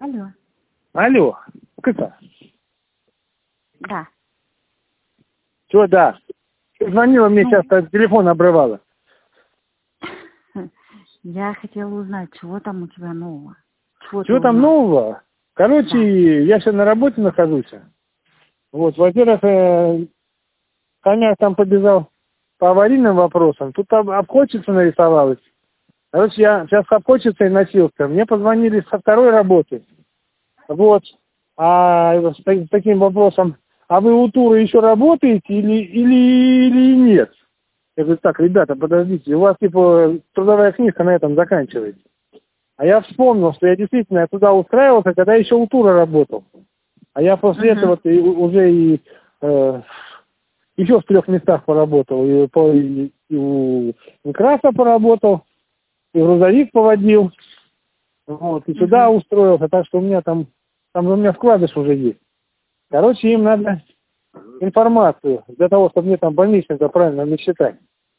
Алло. Алло, как это? Да. Чего да? Ты звонила мне сейчас, телефон обрывала. Я хотела узнать, чего там у тебя нового. Чего там нового? Короче, Да. я сейчас на работе нахожусь. Вот, во-первых, коняк там побежал по аварийным вопросам. Тут обходчица нарисовалась. Короче, я сейчас с обходчицей носился. Мне позвонили со второй работы. Вот. А с таким вопросом, а вы у тура еще работаете или нет? Я говорю, так, ребята, подождите, у вас типа трудовая книжка на этом заканчивается. А я вспомнил, что я действительно туда устраивался, когда еще у тура работал. А я после этого уже еще в 3 местах поработал. И у Некраса поработал, и грузовик поводил. Вот, и сюда устроился, так что у меня там у меня вкладыш уже есть. Короче, им надо информацию для того, чтобы мне там больничника правильно насчитать.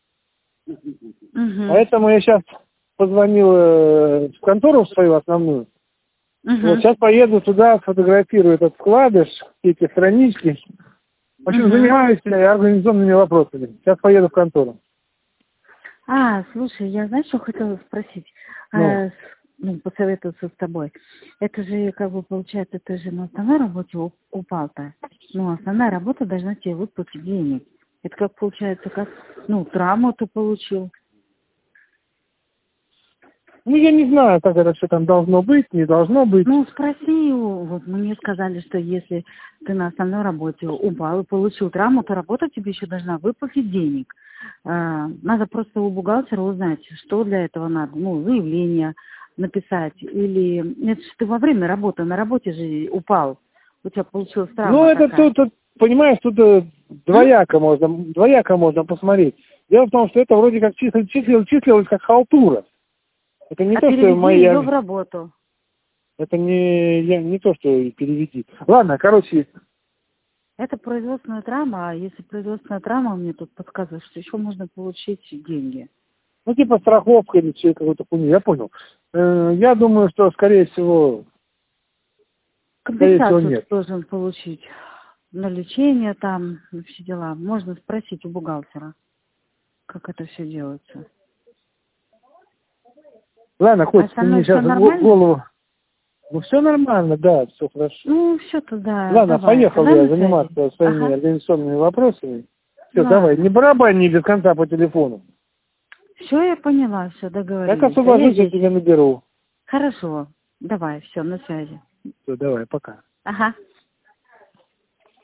Поэтому я сейчас позвонил в контору свою основную. Вот сейчас поеду туда, сфотографирую этот вкладыш, эти странички. В общем, занимаюсь организационными вопросами. Сейчас поеду в контору. Слушай, я знаешь, что хотела спросить? Посоветоваться с тобой. Это же, как бы, получается, ты же на основной работе упал-то. Основная работа должна тебе выплатить денег. Это как получается, как, травму ты получил. Я не знаю, как это все там должно быть, не должно быть. Спроси его. Вот мне сказали, что если ты на основной работе упал и получил травму, то работа тебе еще должна выплатить денег. Надо просто у бухгалтера узнать, что для этого надо. Заявление написать. Или это же ты во время работы, на работе же упал. У тебя получилась травма такая. Тут, понимаешь, тут двояко можно посмотреть. Дело в том, что это вроде как числилось как халтура. Это не то, что моя... ее в работу. Это не то, что переведи. Ладно, короче... Это производственная травма, а если производственная травма, мне тут подсказывает, что еще можно получить деньги. Типа страховка или что, какой-то хуйня, я понял. Я думаю, что, скорее всего Компенсацию нет. ты должен получить на лечение там, все дела. Можно спросить у бухгалтера, как это все делается. Ладно, хоть ты мне сейчас в голову... все нормально, да, все хорошо. Все-то да. Ладно, давай. поехал я заниматься своими организационными вопросами. Все, давай, не барабань не без конца по телефону. Все, я поняла, все, договорились. Как освобожусь, я тебя наберу. Хорошо, давай, все, на связи. Все, давай, пока. Ага.